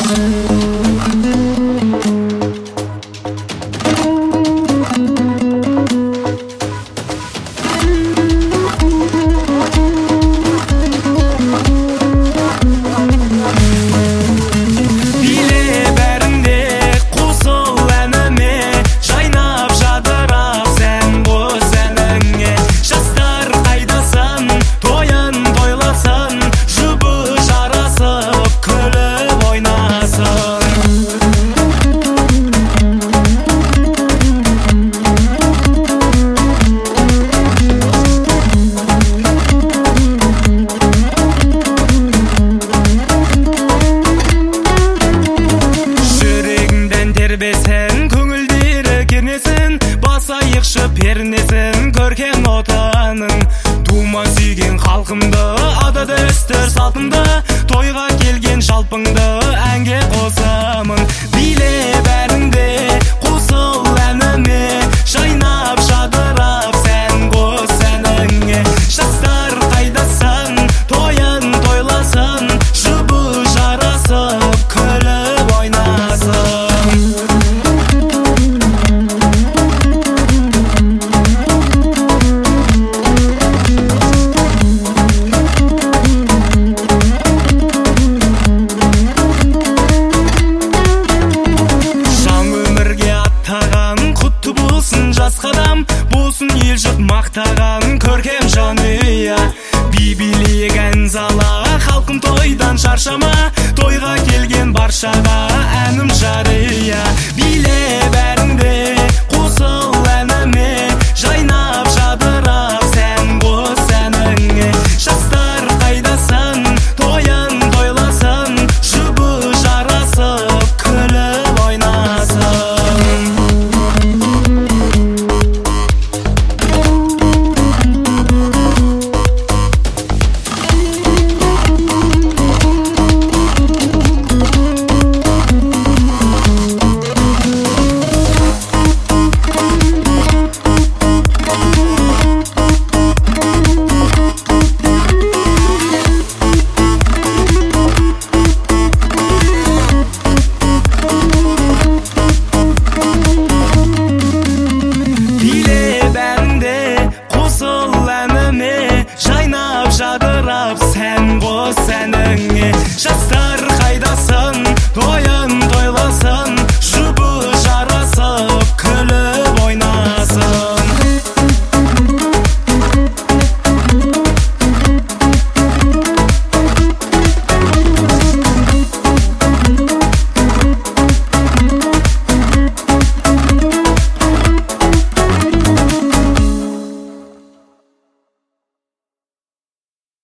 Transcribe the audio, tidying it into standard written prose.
пернесін көркен отаның, тума сүйген халқымды, ата дәстүр салтымды, тойға келген жалпыңды әнге қосамын. Биле бәріңде қосыл әніме, жайнап жадырап сән қос әніңе. Жастар қайдасың, тойын тойласын, жұбы жарасып күліп ойнасын. Жас қадам болсын ел жұрт мақтаған көркем жанұя. Би билейік ән зала, халқым тойдан шаршама, тойға келген баршаға әнім жария. Биле бәріңде қосыл